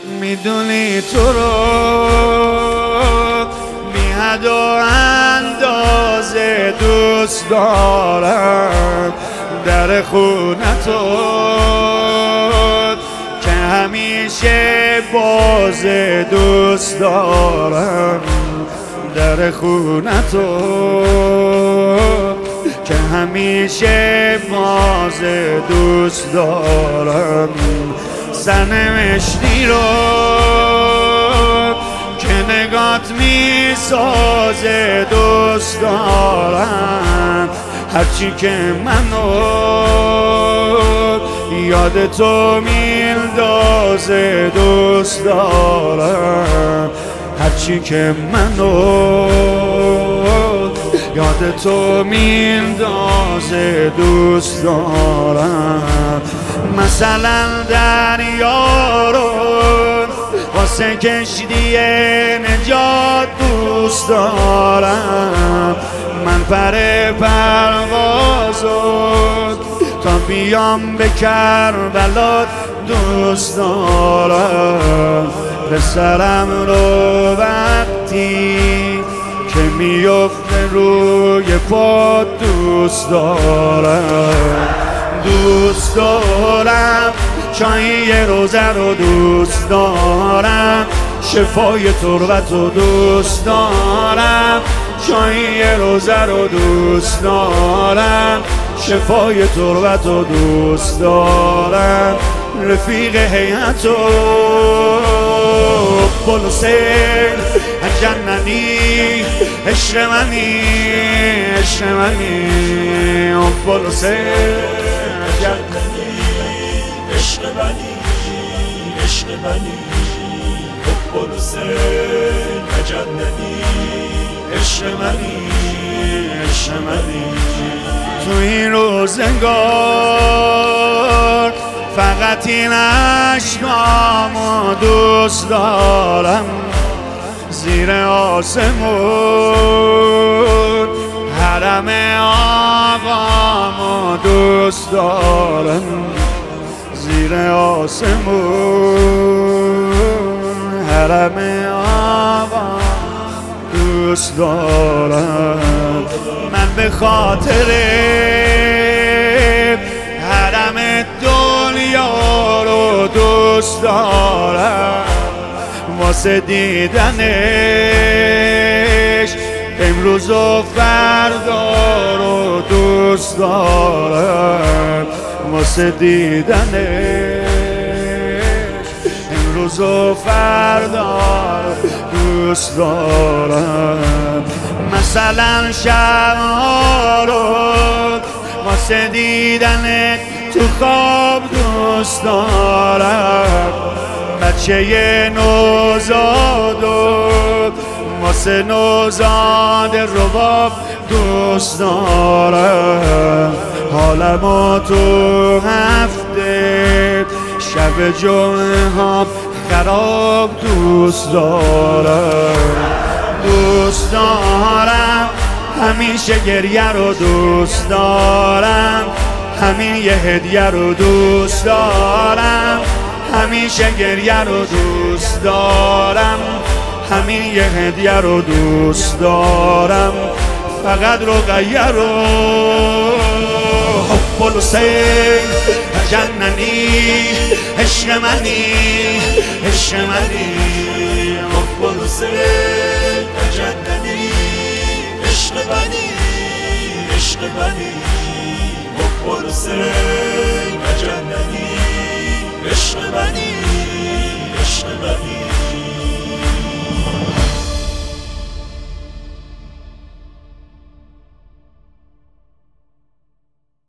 میدونی تو رو بی حد و اندازه دوست دارم، در خونتو که همیشه باز دوست دارم، در خونتو که همیشه باز دوست دارم. سرنوشتی رو که نگات میسازه دوست دارم، هرچی که منو یاد تو میندازه دوست دارم، هرچی که منو یاد تو میندازه دوست دارم. مثلا دریا رو واسه کشتی نجات دوست دارم، من پر پروازو تا بیام به کربلا دوست دارم. پسرم رو وقتی که میفته روی پا دوست دارم، دوست دارم. چای روزه رو دوست دارم، شفای تربت رو دوست دارم. چای روزه رو دوست دارم، شفای تربت رو دوست دارم. رفیق هیئتو بلو سیل جننی، عشق منی عشق منی. بلو سیل جننی، عشق منی عشق منی. بلو سیل جننی، عشق منی عشق منی. تو این روزگار فقط این عشقامو دوست دارم، زیر آسمون حرم آقامو دوست دارم، زیر آسمون حرم آقا دوست دارم. من به خاطر حرم دنیا رو دوست دارم، واسه دیدنش امروز و فردا رو دوست دارم، واسه دیدنش امروز و فردا رو دوست دارم. مثلا شب‌ها رو واسه دیدنت تو خواب دوست دارم، بچه نوزاد و واسه نوزاد رباب دوست دارم. حالمو تو هفته شب جمعه ها خراب دوست دارم، دوست دارم. همیشه گریه رو دوست دارم، همین یه هدیه رو دوست دارم. همیشه گریه رو دوست دارم، همین یه هدیه رو دوست دارم. فقط رقیه رو حب الحسین جننی، عشق منی عشق منی. حب الحسین جننی، عشق منی عشق منی. حب الحسین